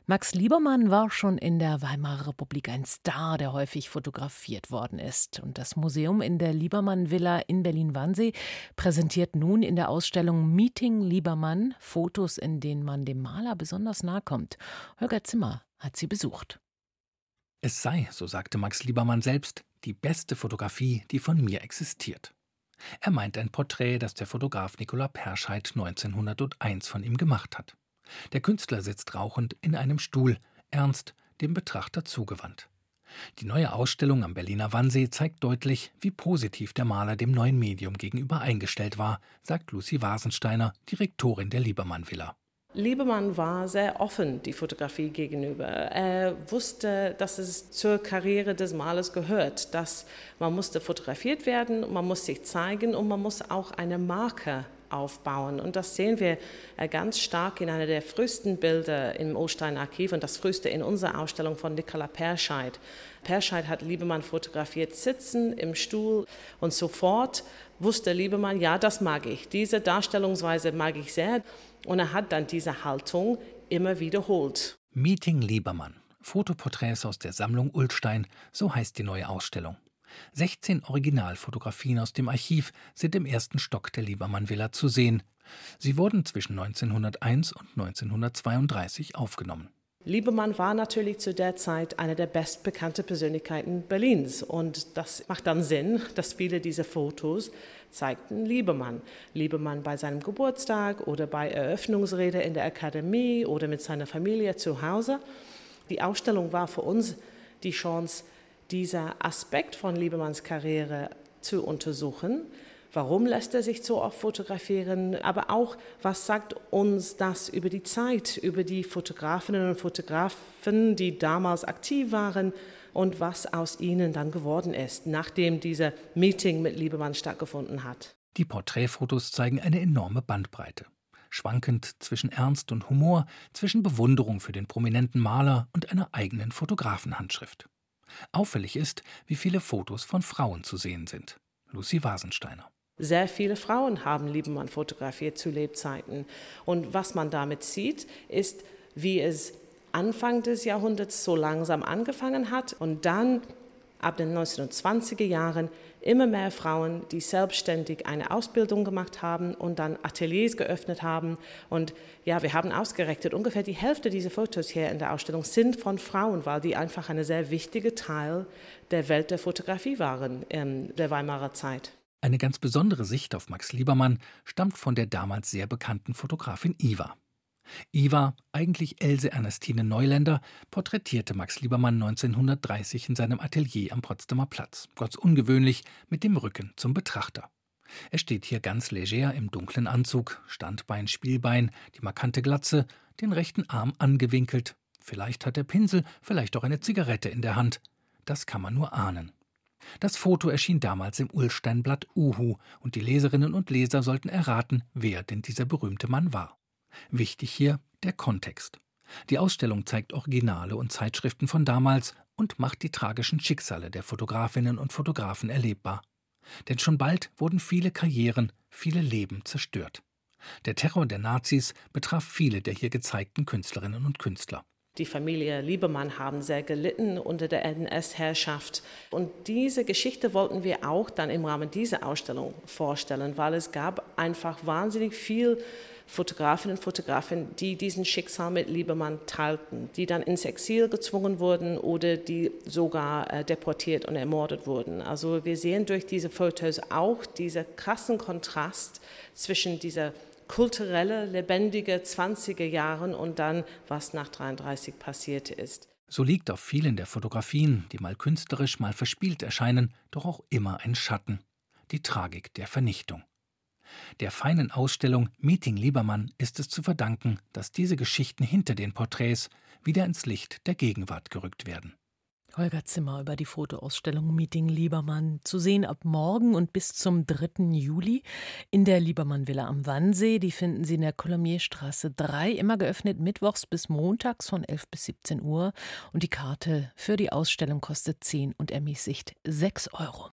Max Liebermann war schon in der Weimarer Republik ein Star, der häufig fotografiert worden ist. Und das Museum in der Liebermann-Villa in Berlin-Wannsee präsentiert nun in der Ausstellung Meeting Liebermann Fotos, in denen man dem Maler besonders nahe kommt. Holger Zimmer hat sie besucht. Es sei, so sagte Max Liebermann selbst, die beste Fotografie, die von mir existiert. Er meint ein Porträt, das der Fotograf Nicola Perscheid 1901 von ihm gemacht hat. Der Künstler sitzt rauchend in einem Stuhl, ernst, dem Betrachter zugewandt. Die neue Ausstellung am Berliner Wannsee zeigt deutlich, wie positiv der Maler dem neuen Medium gegenüber eingestellt war, sagt Lucy Wasensteiner, Direktorin der Liebermann-Villa. Liebermann war sehr offen die Fotografie gegenüber. Er wusste, dass es zur Karriere des Malers gehört, dass man musste fotografiert werden, man muss sich zeigen und man muss auch eine Marke aufbauen. Und das sehen wir ganz stark in einer der frühesten Bilder im Ullstein-Archiv und das früheste in unserer Ausstellung von Nicola Perscheid. Perscheid hat Liebermann fotografiert, sitzen im Stuhl und sofort wusste Liebermann, ja, das mag ich. Diese Darstellungsweise mag ich sehr. Und er hat dann diese Haltung immer wiederholt. Meeting Liebermann. Fotoporträts aus der Sammlung Ullstein, so heißt die neue Ausstellung. 16 Originalfotografien aus dem Archiv sind im ersten Stock der Liebermann-Villa zu sehen. Sie wurden zwischen 1901 und 1932 aufgenommen. Liebermann war natürlich zu der Zeit eine der bestbekannten Persönlichkeiten Berlins. Und das macht dann Sinn, dass viele dieser Fotos zeigten Liebermann. Liebermann bei seinem Geburtstag oder bei Eröffnungsrede in der Akademie oder mit seiner Familie zu Hause. Die Ausstellung war für uns die Chance, dieser Aspekt von Liebermanns Karriere zu untersuchen. Warum lässt er sich so oft fotografieren? Aber auch, was sagt uns das über die Zeit, über die Fotografinnen und Fotografen, die damals aktiv waren und was aus ihnen dann geworden ist, nachdem dieser Meeting mit Liebermann stattgefunden hat. Die Porträtfotos zeigen eine enorme Bandbreite. Schwankend zwischen Ernst und Humor, zwischen Bewunderung für den prominenten Maler und einer eigenen Fotografenhandschrift. Auffällig ist, wie viele Fotos von Frauen zu sehen sind. Lucy Wasensteiner. Sehr viele Frauen haben Liebermann fotografiert zu Lebzeiten. Und was man damit sieht, ist, wie es Anfang des Jahrhunderts so langsam angefangen hat und dann ab den 1920er Jahren immer mehr Frauen, die selbstständig eine Ausbildung gemacht haben und dann Ateliers geöffnet haben. Und ja, wir haben ausgerechnet, ungefähr die Hälfte dieser Fotos hier in der Ausstellung sind von Frauen, weil die einfach ein sehr wichtiger Teil der Welt der Fotografie waren in der Weimarer Zeit. Eine ganz besondere Sicht auf Max Liebermann stammt von der damals sehr bekannten Fotografin Iva. Iva, eigentlich Else Ernestine Neuländer, porträtierte Max Liebermann 1930 in seinem Atelier am Potsdamer Platz, ganz ungewöhnlich mit dem Rücken zum Betrachter. Er steht hier ganz leger im dunklen Anzug, Standbein, Spielbein, die markante Glatze, den rechten Arm angewinkelt. Vielleicht hat er Pinsel, vielleicht auch eine Zigarette in der Hand. Das kann man nur ahnen. Das Foto erschien damals im Ullstein-Blatt Uhu und die Leserinnen und Leser sollten erraten, wer denn dieser berühmte Mann war. Wichtig hier der Kontext. Die Ausstellung zeigt Originale und Zeitschriften von damals und macht die tragischen Schicksale der Fotografinnen und Fotografen erlebbar. Denn schon bald wurden viele Karrieren, viele Leben zerstört. Der Terror der Nazis betraf viele der hier gezeigten Künstlerinnen und Künstler. Die Familie Liebermann haben sehr gelitten unter der NS-Herrschaft. Und diese Geschichte wollten wir auch dann im Rahmen dieser Ausstellung vorstellen, weil es gab einfach wahnsinnig viel Fotografinnen und Fotografen, die diesen Schicksal mit Liebermann teilten, die dann ins Exil gezwungen wurden oder die sogar deportiert und ermordet wurden. Also wir sehen durch diese Fotos auch diesen krassen Kontrast zwischen dieser kulturelle, lebendige 20er Jahren und dann, was nach 1933 passiert ist. So liegt auf vielen der Fotografien, die mal künstlerisch, mal verspielt erscheinen, doch auch immer ein Schatten. Die Tragik der Vernichtung. Der feinen Ausstellung Meeting Liebermann ist es zu verdanken, dass diese Geschichten hinter den Porträts wieder ins Licht der Gegenwart gerückt werden. Holger Zimmer über die Fotoausstellung Meeting Liebermann. Zu sehen ab morgen und bis zum 3. Juli in der Liebermann-Villa am Wannsee. Die finden Sie in der Colomiers-Straße 3, immer geöffnet mittwochs bis montags von 11 bis 17 Uhr. Und die Karte für die Ausstellung kostet 10 und ermäßigt 6 Euro.